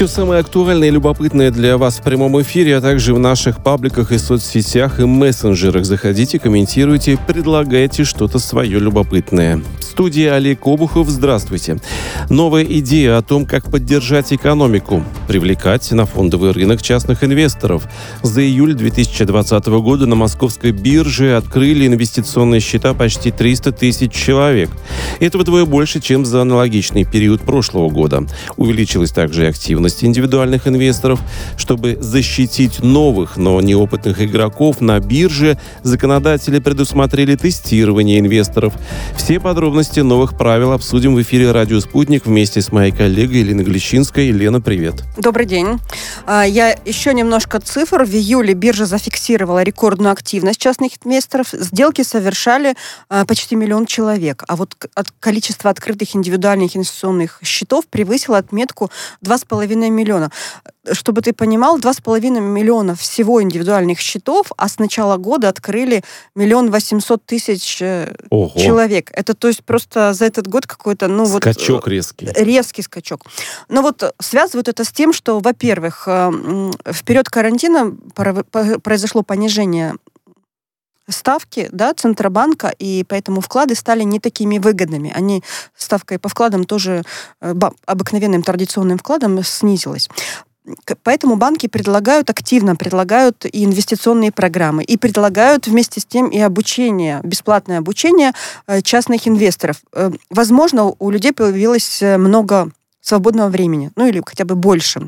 Все самое актуальное и любопытное для вас в прямом эфире, а также в наших пабликах и соцсетях и мессенджерах. Заходите, комментируйте, предлагайте что-то свое любопытное. В студии Олег Обухов. Здравствуйте. Новая идея о том, как поддержать экономику, привлекать на фондовый рынок частных инвесторов. За июль 2020 года на московской бирже открыли инвестиционные счета почти 300 тысяч человек. Это вдвое больше, чем за аналогичный период прошлого года. Увеличилась также и активность индивидуальных инвесторов. Чтобы защитить новых, но неопытных игроков на бирже, законодатели предусмотрели тестирование инвесторов. Все подробности новых правил обсудим в эфире «Радио Спутник» вместе с моей коллегой Еленой Глещинской. Елена, привет. Добрый день. Я еще немножко цифр. В июле биржа зафиксировала рекордную активность частных инвесторов. Сделки совершали почти 1 миллион человек. А вот количество открытых индивидуальных инвестиционных счетов превысило отметку 2,5 миллиона. Чтобы ты понимал, 2,5 миллиона всего индивидуальных счетов, а с начала года открыли 1 800 000 человек. Это то есть просто за этот год какой-то... скачок резкий. Резкий скачок. Но вот связывают это с тем, что, во-первых, в период карантина произошло понижение ставки, Центробанка, и поэтому вклады стали не такими выгодными. Ставка по вкладам тоже, обыкновенным традиционным вкладам, снизилась. Поэтому банки активно предлагают и инвестиционные программы, и предлагают вместе с тем и бесплатное обучение частных инвесторов. Возможно, у людей появилось много свободного времени, или хотя бы больше.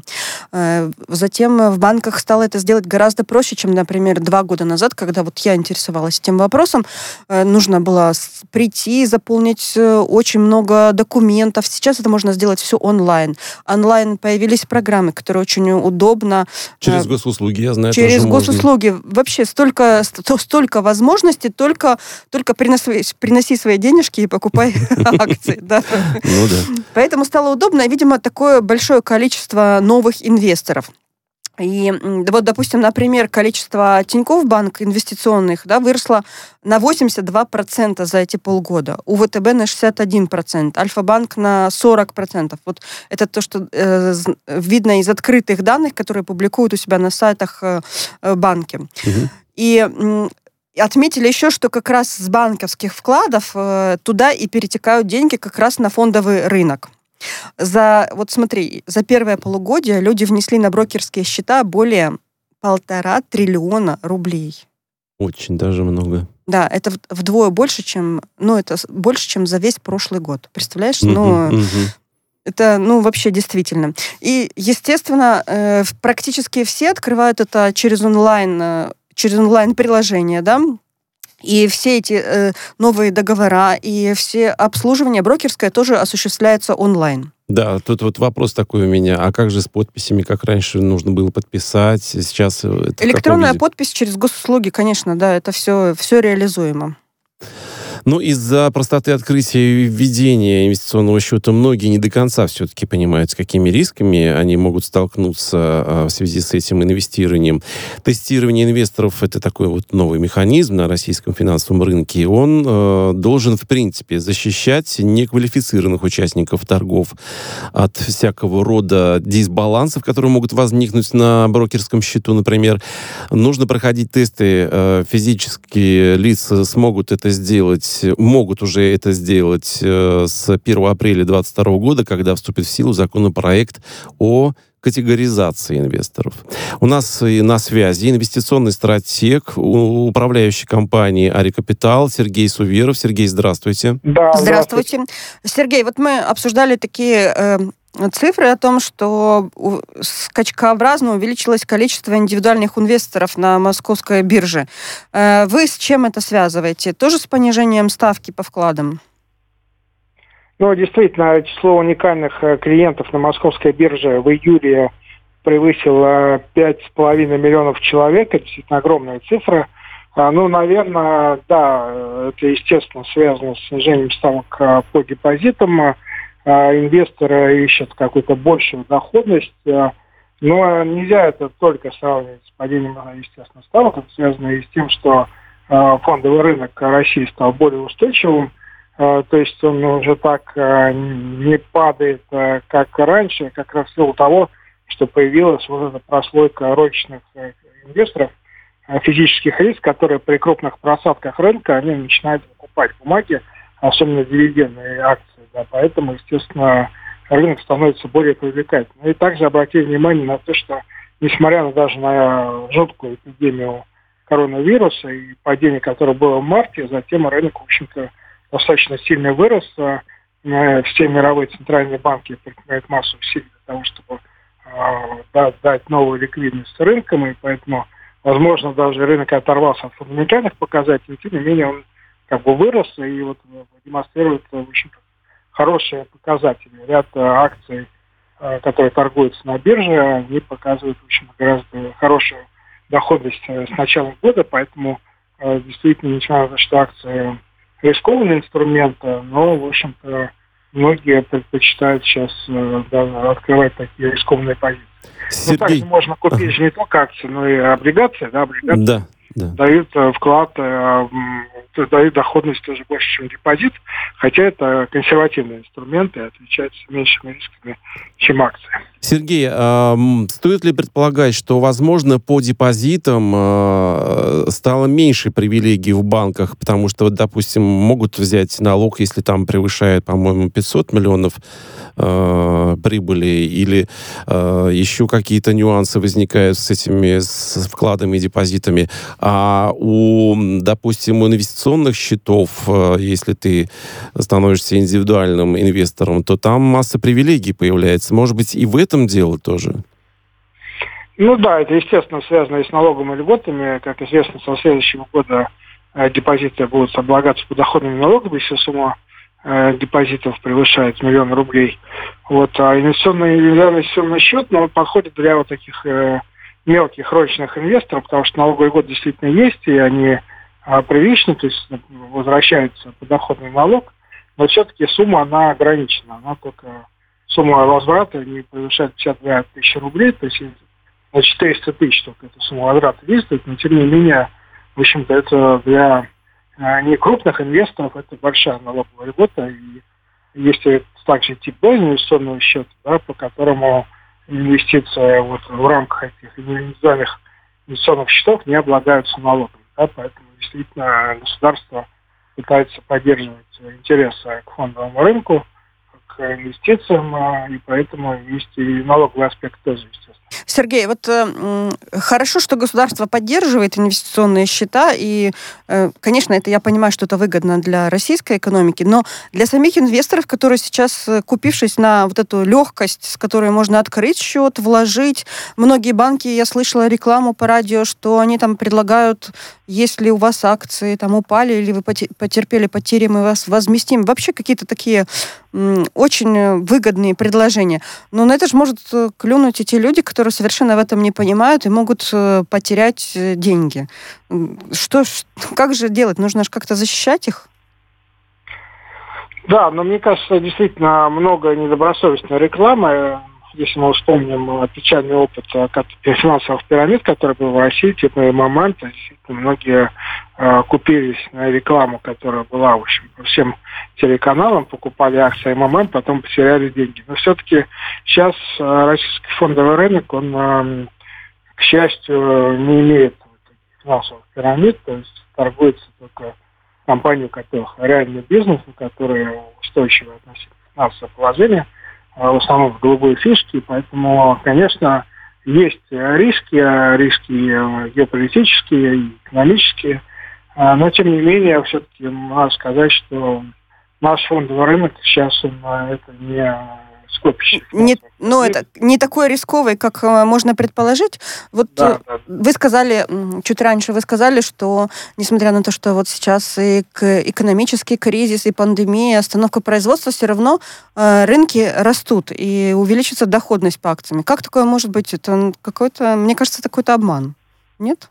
Затем в банках стало это сделать гораздо проще, чем, например, 2 года назад, когда я интересовалась этим вопросом. Нужно было прийти, заполнить очень много документов. Сейчас это можно сделать все онлайн. Онлайн появились программы, которые очень удобно. Через госуслуги, я знаю, через госуслуги. Можно. Вообще столько возможностей, только приноси свои денежки и покупай акции. Поэтому стало удобно. Видимо, такое большое количество новых инвесторов. И допустим, например, количество Тинькофф Банк инвестиционных выросло на 82% за эти полгода. У ВТБ на 61%, Альфа-банк на 40%. Вот это то, что видно из открытых данных, которые публикуют у себя на сайтах банки. Угу. И отметили еще, что как раз с банковских вкладов туда и перетекают деньги как раз на фондовый рынок. За первое полугодие люди внесли на брокерские счета более 1,5 триллиона рублей. Очень даже много. Да, это вдвое больше, чем за весь прошлый год. Представляешь? Это, вообще действительно. И, естественно, практически все открывают это через онлайн-приложение, И все эти новые договора и все обслуживание брокерское тоже осуществляется онлайн. Да, тут вопрос такой у меня. А как же с подписями? Как раньше нужно было подписать? Сейчас это электронная подпись через госуслуги, конечно, это все реализуемо. Из-за простоты открытия и введения инвестиционного счета многие не до конца все-таки понимают, с какими рисками они могут столкнуться в связи с этим инвестированием. Тестирование инвесторов — это такой новый механизм на российском финансовом рынке. Он должен, в принципе, защищать неквалифицированных участников торгов от всякого рода дисбалансов, которые могут возникнуть на брокерском счету, например. Нужно проходить тесты. Физические лица могут уже это сделать с 1 апреля 2022 года, когда вступит в силу законопроект о категоризации инвесторов. У нас на связи инвестиционный стратег управляющей компании «Ари Капитал» Сергей Суверов. Сергей, здравствуйте. Да, здравствуйте. Сергей, мы обсуждали такие цифры о том, что скачкообразно увеличилось количество индивидуальных инвесторов на московской бирже. Вы с чем это связываете? Тоже с понижением ставки по вкладам? Действительно, число уникальных клиентов на московской бирже в июле превысило 5,5 миллионов человек. Это действительно огромная цифра. Наверное, это, естественно, связано с снижением ставок по депозитам. Инвесторы ищут какую-то большую доходность, но нельзя это только сравнивать с падением, естественно, ставок. Это связано и с тем, что фондовый рынок России стал более устойчивым, то есть он уже так не падает, как раньше, как раз в силу того, что появилась вот эта прослойка розничных инвесторов, физических лиц, которые при крупных просадках рынка, они начинают покупать бумаги, особенно дивидендные акции. Да, поэтому, естественно, рынок становится более привлекательным. И также обратили внимание на то, что несмотря даже на жуткую эпидемию коронавируса и падение, которое было в марте, затем рынок, в общем-то, достаточно сильно вырос. Все мировые центральные банки предпринимают массу усилий для того, чтобы дать новую ликвидность рынкам, и поэтому, возможно, даже рынок оторвался от фундаментальных показателей, тем не менее он как бы вырос и вот демонстрирует, в общем-то, хорошие показатели. Ряд акций, которые торгуются на бирже, они показывают, в общем, гораздо хорошую доходность с начала года, поэтому действительно, несмотря на то, что акции рискованный инструмент, но, в общем-то, многие предпочитают сейчас открывать такие рискованные позиции. Сергей... Но также можно купить же не только акции, но и облигации. Да, облигации дают вклад, дают доходность тоже больше, чем депозит, хотя это консервативные инструменты, отличаются меньшими рисками, чем акции. Сергей, стоит ли предполагать, что, возможно, по депозитам стало меньше привилегий в банках, потому что, вот, допустим, могут взять налог, если там превышает, по-моему, 500 миллионов прибыли, или еще какие-то нюансы возникают с этими вкладами и депозитами. А допустим, у инвестиционных счетов, если ты становишься индивидуальным инвестором, то там масса привилегий появляется. Может быть, и в этом дело тоже? Ну да, это, естественно, связано и с налоговыми льготами. Как известно, со следующего года депозиты будут облагаться подоходными налогами, если сумма депозитов превышает 1 миллион рублей. Вот, а инвестиционный счет, он подходит для вот таких мелких розничных инвесторов, потому что налоговый год действительно есть, и они привычны, то есть возвращается подоходный налог, но все-таки сумма, она ограничена. Она только сумма возврата не превышает 52 тысячи рублей, то есть на 400 тысяч только эта сумма возврата действует, но тем не менее, в общем-то, это для не крупных инвесторов, это большая налоговая льгота, и есть также тип Б инвестиционного счета, да, по которому инвестиции вот в рамках этих индивидуальных инвестиционных счетов не облагаются налогом. Да, поэтому действительно государство пытается поддерживать интересы к фондовому рынку, к инвестициям, и поэтому есть и налоговый аспект тоже, естественно. Сергей, вот хорошо, что государство поддерживает инвестиционные счета, и, конечно, это я понимаю, что это выгодно для российской экономики, но для самих инвесторов, которые сейчас, купившись на вот эту легкость, с которой можно открыть счет, вложить, многие банки, я слышала рекламу по радио, что они там предлагают, если у вас акции там упали, или вы потерпели потери, мы вас возместим. Вообще какие-то такие очень выгодные предложения. Но на это же может клюнуть и те люди, которые совершенно в этом не понимают и могут потерять деньги. Как же делать? Нужно же как-то защищать их? Да, но мне кажется, действительно много недобросовестной рекламы. Если мы вспомним печальный опыт финансовых пирамид, который был в России, типа МММ, то действительно многие купились на рекламу, которая была, в общем, по всем телеканалам, покупали акции МММ, потом потеряли деньги. Но все-таки сейчас российский фондовый рынок, он, к счастью, не имеет финансовых пирамид, то есть торгуется только компании, у которых реальный бизнес, у которых устойчивое относительно финансовое положение, в основном в голубой фишке, поэтому, конечно, есть риски геополитические, экономические, но, тем не менее, все-таки надо сказать, что наш фондовый рынок сейчас это не скопище. Это не такой рисковый, как можно предположить. Вот да. Вы сказали, чуть раньше что, несмотря на то, что вот сейчас и экономический кризис, и пандемия, остановка производства, все равно рынки растут, и увеличится доходность по акциям. Как такое может быть? Это какой-то, мне кажется, это какой-то обман. Нет?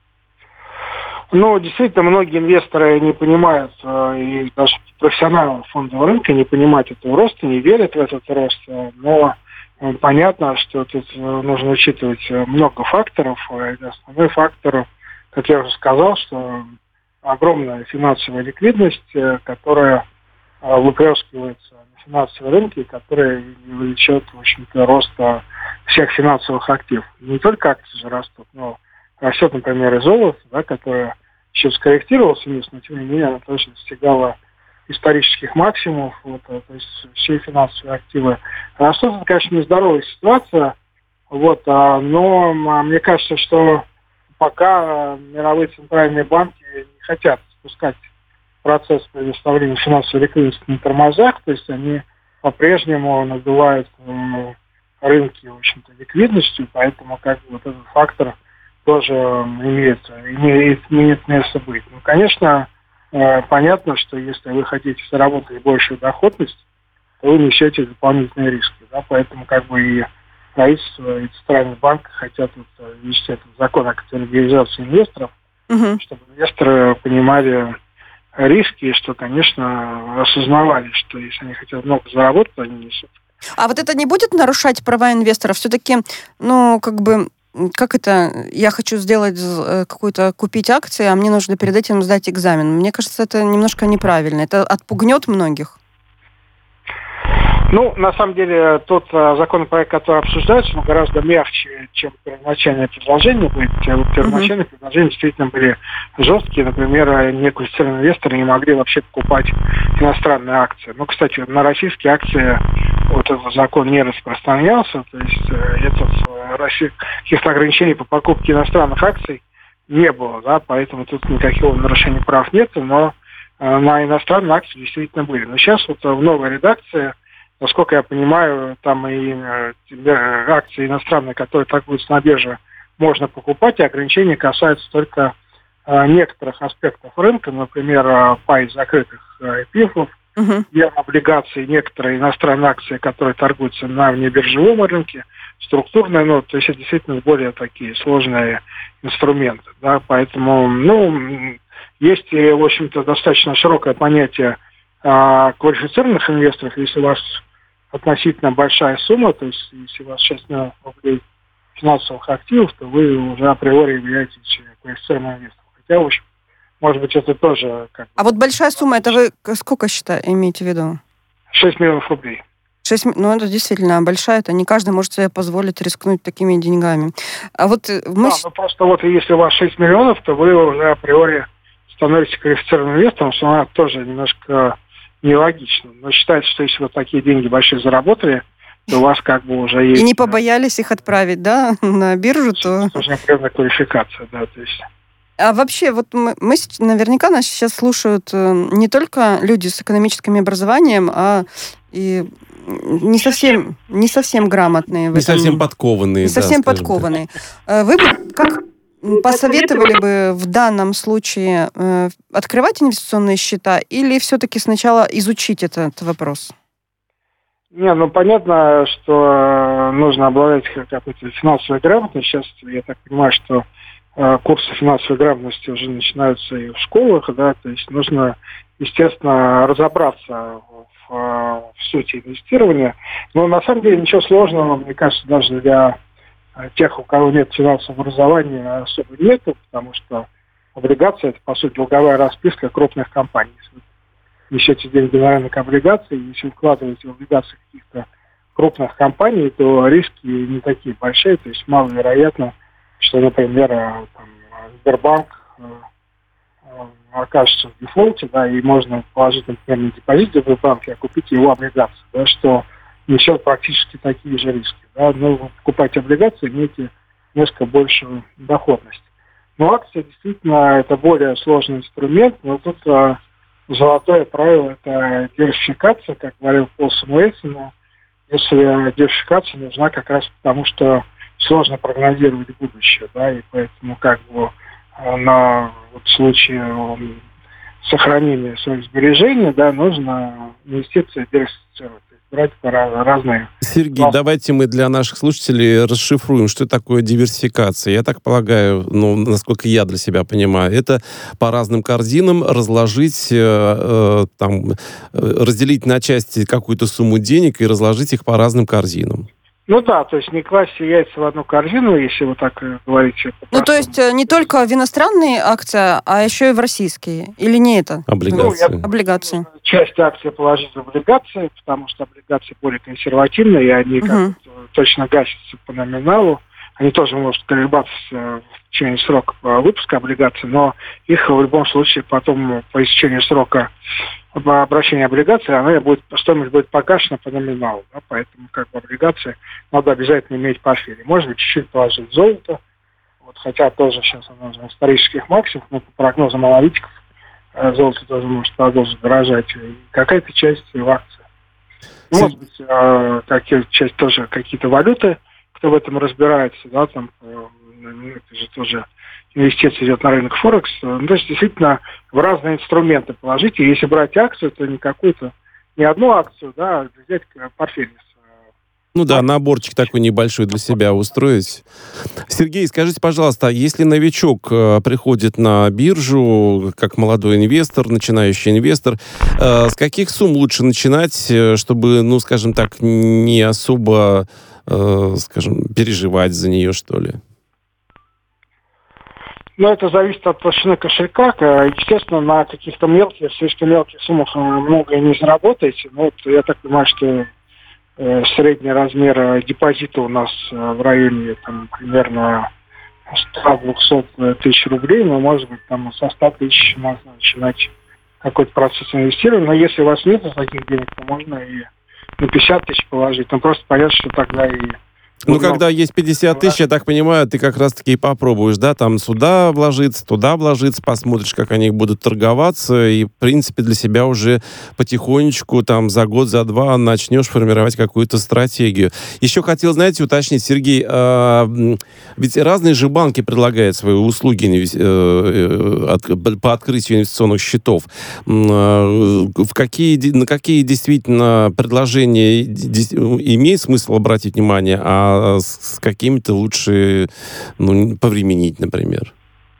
Ну, действительно, многие инвесторы не понимают, и даже профессионалы фондового рынка не понимают этого роста, не верят в этот рост, но понятно, что тут нужно учитывать много факторов. И основной фактор, как я уже сказал, что огромная финансовая ликвидность, которая выплескивается на финансовые рынки, которая влечет, в общем-то, роста всех финансовых активов. Не только акции же растут, но растет, например, и золото, да, которое еще скорректировалось вниз, но тем не менее оно тоже достигало исторических максимумов. Вот, то есть все финансовые активы растут. Это, конечно, нездоровая ситуация, вот, но мне кажется, что пока мировые центральные банки не хотят спускать процесс предоставления финансовой ликвидности на тормозах, то есть они по-прежнему надувают рынки, в общем-то, ликвидностью, поэтому как бы вот этот фактор тоже имеет место быть. Ну, конечно, понятно, что если вы хотите заработать большую доходность, то вы несете дополнительные риски, да, поэтому как бы и правительство, и Центральный банк хотят ввести этот закон о капитализации инвесторов, чтобы инвесторы понимали риски, и что, конечно, осознавали, что если они хотят много заработать, то они несут. А вот это не будет нарушать права инвесторов? Все-таки, как это, я хочу сделать купить акции, а мне нужно перед этим сдать экзамен. Мне кажется, это немножко неправильно. Это отпугнет многих. Ну, на самом деле, тот законопроект, который обсуждается, он гораздо мягче, чем первоначальное предложение будет. Первоначальные предложения действительно были жесткие. Например, неквалифицированные инвесторы не могли вообще покупать иностранные акции. Ну, кстати, на российские акции вот этот закон не распространялся. То есть каких-то ограничений по покупке иностранных акций не было, да, поэтому тут никакого нарушения прав нет, но на иностранные акции действительно были. Но сейчас вот в новой редакции, насколько я понимаю, там и акции иностранные, которые торгуются на бирже, можно покупать, и ограничения касаются только некоторых аспектов рынка, например, пай закрытых ПИФов, облигаций, некоторые иностранные акции, которые торгуются на внебиржевом рынке, структурные, то есть это действительно более такие сложные инструменты, да, поэтому, есть, в общем-то, достаточно широкое понятие квалифицированных инвесторов. Если у вас относительно большая сумма, то есть если у вас 6 миллионов рублей финансовых активов, то вы уже априори являетесь квалифицированным инвестором. Хотя, в общем, может быть, это тоже... А вот большая сумма, это вы сколько имеете в виду? 6 миллионов рублей. Это действительно большая, это не каждый может себе позволить рискнуть такими деньгами. А вот просто вот если у вас 6 миллионов, то вы уже априори становитесь квалифицированным инвестором, что она тоже немножко нелогично. Но считается, что если вы такие деньги большие заработали, то у вас как бы уже есть... И не побоялись их отправить, да, на биржу, то... Это уже определенная квалификация, да, то есть... А вообще, вот наверняка нас сейчас слушают не только люди с экономическим образованием, а и не совсем грамотные. Не совсем подкованные. Не совсем подкованные. Вы бы как посоветовали бы в данном случае открывать инвестиционные счета или все-таки сначала изучить этот вопрос? Понятно, что нужно обладать какой-то финансовой грамотностью. Сейчас я так понимаю, что курсы финансовой грамотности уже начинаются и в школах, да, то есть нужно, естественно, разобраться в сути инвестирования. Но на самом деле ничего сложного, мне кажется, даже для тех, у кого нет финансового образования, особо нету, потому что облигация – это, по сути, долговая расписка крупных компаний. Если вы несете деньги на рынок облигаций, если вы вкладываете в облигации каких-то крупных компаний, то риски не такие большие, то есть маловероятно, что, например, Сбербанк окажется в дефолте, да, и можно положить, например, на депозит в Сбербанке, а купить его облигации, да, что несет практически такие же риски. Да, но вы покупаете облигации, имеете несколько большую доходность. Но акции действительно это более сложный инструмент, но тут золотое правило – это диверсификация, как говорил Пол Самуэльсон. Но если диверсификация нужна как раз потому, что сложно прогнозировать будущее, да, и поэтому в случае сохранения своих сбережений, да, нужно инвестиции диверсифицировать, брать разные. Сергей, давайте мы для наших слушателей расшифруем, что такое диверсификация. Я так полагаю, насколько я для себя понимаю, это по разным корзинам разложить, разделить на части какую-то сумму денег и разложить их по разным корзинам. То есть не класть все яйца в одну корзину, если вы так говорите. То есть не только в иностранные акции, а еще и в российские, или не это? Облигации. Облигации. Часть акций положить в облигации, потому что облигации более консервативные, и они точно гасятся по номиналу. Они тоже могут колебаться в течение срока выпуска облигаций, но их в любом случае потом по истечению срока обращения облигаций, стоимость будет погашена по номиналу. Да, поэтому облигации надо обязательно иметь в портфеле. Может быть, чуть-чуть положить золото, хотя тоже сейчас оно на исторических максимумах, но по прогнозам аналитиков золото тоже может продолжить дорожать. И какая-то часть в акции. Может быть, часть тоже какие-то валюты, кто в этом разбирается, да, там это же тоже инвестиция идет на рынок Форекс. То есть действительно в разные инструменты положить. И если брать акцию, то не одну акцию, да, а взять портфель. Наборчик такой небольшой для себя устроить. Сергей, скажите, пожалуйста, если новичок приходит на биржу, как молодой инвестор, начинающий инвестор, с каких сумм лучше начинать, чтобы, скажем так, не особо, переживать за нее, что ли? Это зависит от толщины кошелька. Естественно, на каких-то слишком мелких суммах много не заработаете. Но я так понимаю, что средний размер депозита у нас в районе примерно 100-200 тысяч рублей, но, может быть, со 100 тысяч можно начинать какой-то процесс инвестирования. Но если у вас нет таких денег, то можно и на 50 тысяч положить. Просто понятно, что тогда и... когда есть 50 тысяч, я так понимаю, ты как раз-таки и попробуешь, да, там сюда вложиться, туда вложиться, посмотришь, как они будут торговаться, и, в принципе, для себя уже потихонечку, за год, за два начнешь формировать какую-то стратегию. Еще хотел, уточнить, Сергей, ведь разные же банки предлагают свои услуги по открытию инвестиционных счетов. На какие действительно предложения имеет смысл обратить внимание, а с какими-то лучше повременить, например?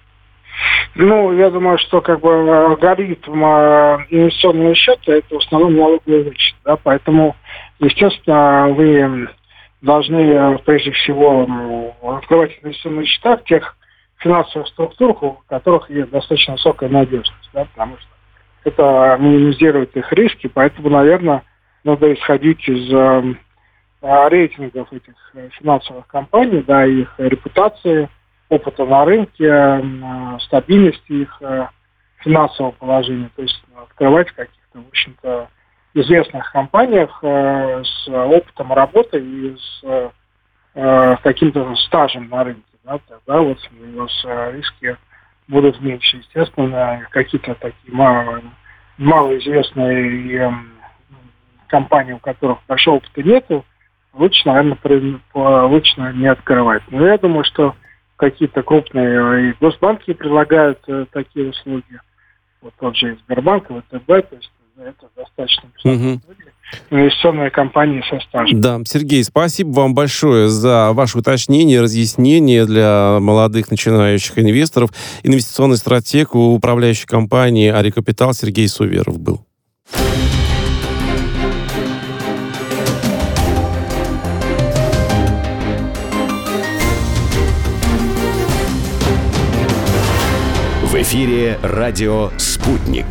Я думаю, что алгоритм инвестиционного счета — это в основном налоговый вычет, да, поэтому, естественно, вы должны прежде всего открывать инвестиционные счета в тех финансовых структурах, у которых есть достаточно высокая надежность, да, потому что это минимизирует их риски, поэтому, наверное, надо исходить из рейтингов этих финансовых компаний, да, их репутации, опыта на рынке, стабильности их финансового положения. То есть открывать в каких-то, в общем-то, известных компаниях с опытом работы и с каким-то стажем на рынке. Да, тогда у вас риски будут меньше. Естественно, какие-то такие малоизвестные компании, у которых большого опыта нету, лучше, наверное, не открывать. Но я думаю, что какие-то крупные и госбанки предлагают такие услуги. Тот же Сбербанк, ВТБ, то есть это достаточно инвестиционные компании со стажем. Да, Сергей, спасибо вам большое за ваше уточнение, разъяснение для молодых начинающих инвесторов. Инвестиционный стратег у управляющей компании «Ари Капитал» Сергей Суверов был. В эфире радио «Спутник».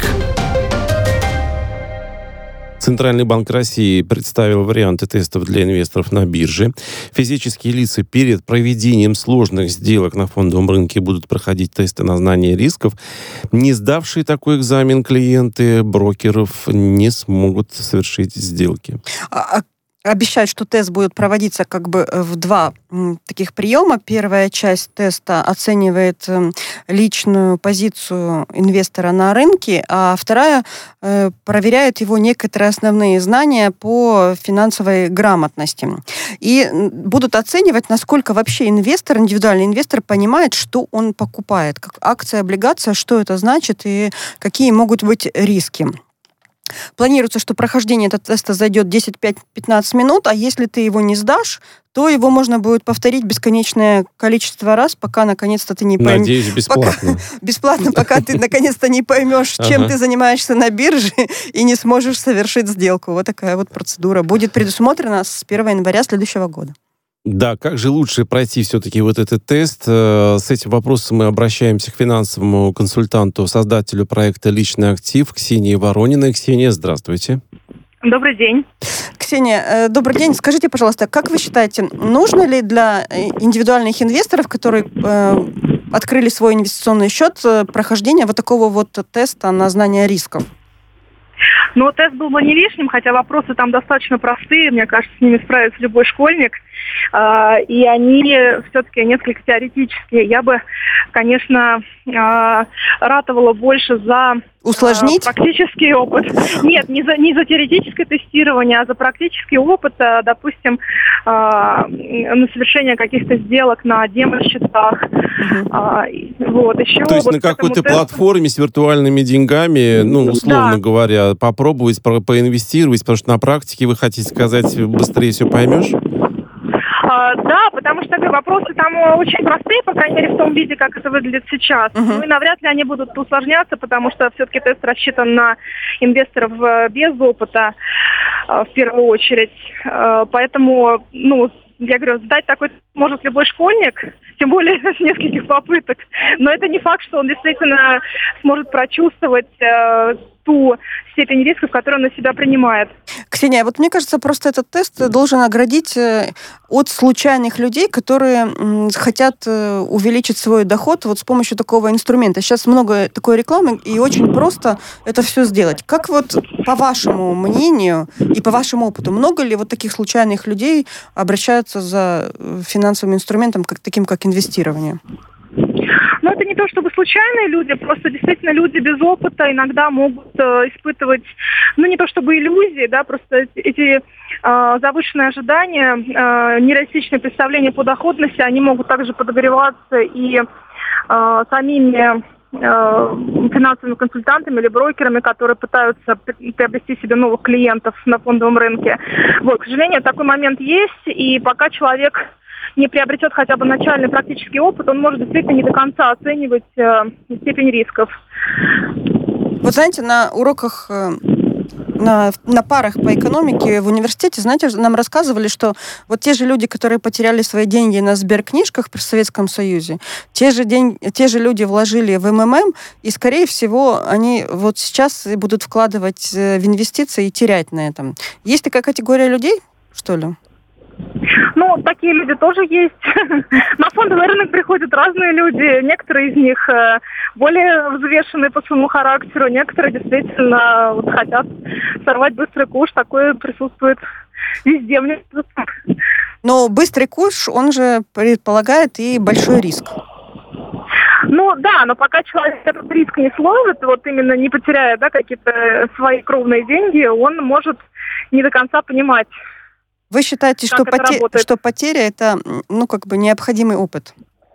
Центральный банк России представил варианты тестов для инвесторов на бирже. Физические лица перед проведением сложных сделок на фондовом рынке будут проходить тесты на знание рисков. Не сдавшие такой экзамен клиенты брокеров не смогут совершить сделки. Обещают, что тест будет проводиться в два таких приема. Первая часть теста оценивает личную позицию инвестора на рынке, а вторая проверяет его некоторые основные знания по финансовой грамотности. И будут оценивать, насколько вообще индивидуальный инвестор понимает, что он покупает, как акция, облигация, что это значит и какие могут быть риски. Планируется, что прохождение этого теста зайдет 10-15 минут, а если ты его не сдашь, то его можно будет повторить бесконечное количество раз, пока наконец-то ты не поймешь. Надеюсь, бесплатно. Бесплатно, пока ты наконец-то не поймешь, чем ты занимаешься на бирже и не сможешь совершить сделку. Вот такая вот процедура будет предусмотрена с 1 января следующего года. Да, как же лучше пройти все-таки этот тест? С этим вопросом мы обращаемся к финансовому консультанту, создателю проекта «Личный актив» Ксении Ворониной. Ксения, здравствуйте. Добрый день. Ксения, добрый день. Скажите, пожалуйста, как вы считаете, нужно ли для индивидуальных инвесторов, которые открыли свой инвестиционный счет, прохождение вот такого вот теста на знание рисков? Ну, тест был бы не лишним, хотя вопросы там достаточно простые. Мне кажется, с ними справится любой школьник. И они все-таки несколько теоретические. Я бы, конечно, ратовала больше за усложнить практический опыт. Нет, не за теоретическое тестирование, а за практический опыт, допустим, на совершение каких-то сделок на демо-счетах. Вот, еще то есть вот на какой-то платформе с виртуальными деньгами, условно говоря, попробовать поинвестировать, потому что на практике, вы хотите сказать, быстрее все поймешь? Да, потому что вопросы там очень простые, по крайней мере, в том виде, как это выглядит сейчас. Ну и навряд ли они будут усложняться, потому что все-таки тест рассчитан на инвесторов без опыта, в первую очередь. Поэтому, я говорю, сдать такой может любой школьник, тем более с нескольких попыток. Но это не факт, что он действительно сможет прочувствовать ту степень рисков, которую он на себя принимает. Ксения, вот мне кажется, просто этот тест должен оградить от случайных людей, которые хотят увеличить свой доход вот с помощью такого инструмента. Сейчас много такой рекламы, и очень просто это все сделать. Как вот по вашему мнению и по вашему опыту, много ли вот таких случайных людей обращаются за финансовым инструментом, таким как инвестирование? Но это не то чтобы случайные люди, просто действительно люди без опыта иногда могут испытывать, не то чтобы иллюзии, да, просто эти завышенные ожидания, нереалистичные представления по доходности, они могут также подогреваться и самими финансовыми консультантами или брокерами, которые пытаются приобрести себе новых клиентов на фондовом рынке. Вот, к сожалению, такой момент есть, и пока человек не приобретет хотя бы начальный практический опыт, он может действительно не до конца оценивать степень рисков. Вот знаете, на уроках, на парах по экономике в университете, знаете, нам рассказывали, что вот те же люди, которые потеряли свои деньги на сберкнижках при Советском Союзе, те же люди вложили в МММ, и, скорее всего, они вот сейчас будут вкладывать в инвестиции и терять на этом. Есть такая категория людей, что ли? Такие люди тоже есть. На фондовый рынок приходят разные люди. Некоторые из них более взвешенные по своему характеру, некоторые действительно хотят сорвать быстрый куш. Такое присутствует везде. Но быстрый куш, он же предполагает и большой риск. Да, но пока человек этот риск не словит, вот именно не потеряя какие-то свои кровные деньги, он может не до конца понимать. Вы считаете, что потеря это, необходимый опыт?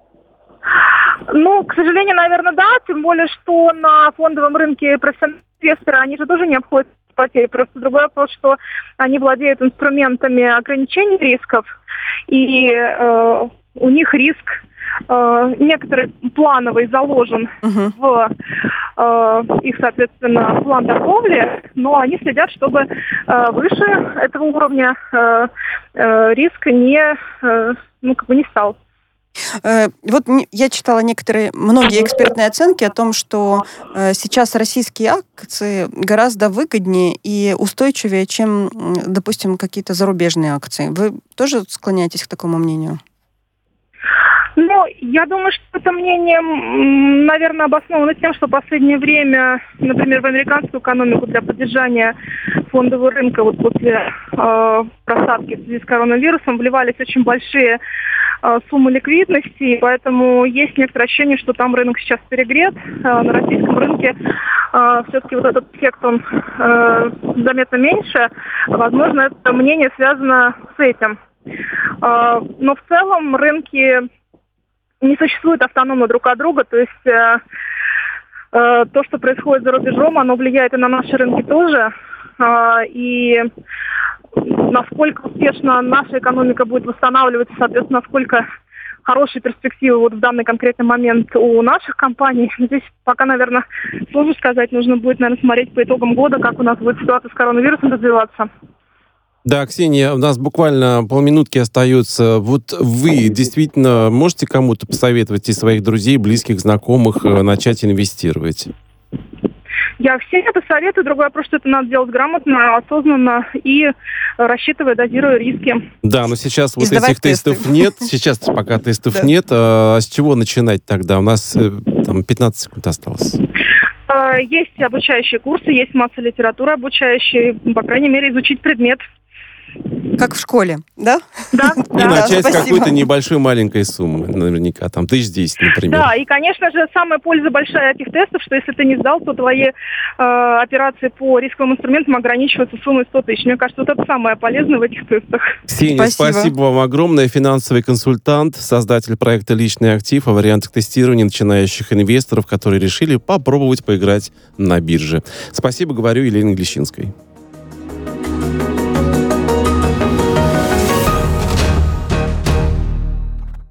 К сожалению, наверное, да. Тем более, что на фондовом рынке профессиональные инвесторы, они же тоже не обходят потери. Просто другой вопрос, что они владеют инструментами ограничения рисков, и у них риск некоторый плановый заложен в их, соответственно, план торговли, но они следят, чтобы выше этого уровня риск не стал. Вот я читала многие экспертные оценки о том, что сейчас российские акции гораздо выгоднее и устойчивее, чем, допустим, какие-то зарубежные акции. Вы тоже склоняетесь к такому мнению? Я думаю, что это мнение, наверное, обосновано тем, что в последнее время, например, в американскую экономику для поддержания фондового рынка после просадки в связи с коронавирусом вливались очень большие суммы ликвидности, и поэтому есть некоторое ощущение, что там рынок сейчас перегрет. На российском рынке все-таки вот этот эффект, он заметно меньше. Возможно, это мнение связано с этим. Но в целом рынки не существуют автономно друг от друга, то есть то, что происходит за рубежом, оно влияет и на наши рынки тоже. И насколько успешно наша экономика будет восстанавливаться, соответственно, насколько хорошие перспективы в данный конкретный момент у наших компаний. Здесь пока, наверное, сложно сказать. Нужно будет, наверное, смотреть по итогам года, как у нас будет ситуация с коронавирусом развиваться. Да, Ксения, у нас буквально полминутки остается. Вот вы действительно можете кому-то посоветовать из своих друзей, близких, знакомых начать инвестировать? Я всем это советую. Другой вопрос, что это надо делать грамотно, осознанно и рассчитывая, дозируя риски. Да, но сейчас вот сдавать этих тестов тесты. нет. Сейчас пока тестов Да. нет. А с чего начинать тогда? У нас там 15 секунд осталось. Есть обучающие курсы, есть масса литературы обучающей. По крайней мере, изучить предмет. Как в школе, да? Да, И да. начать с спасибо. какой-то небольшой маленькой суммы, наверняка, там 1010, например. Да, и, конечно же, самая польза большая этих тестов, что если ты не сдал, то твои операции по рисковым инструментам ограничиваются суммой 100 тысяч. Мне кажется, вот это самое полезное в этих тестах. Ксения, Спасибо. спасибо вам огромное. Финансовый консультант, создатель проекта «Личный актив» о вариантах тестирования начинающих инвесторов, которые решили попробовать поиграть на бирже. Спасибо, говорю Елене Глещинской.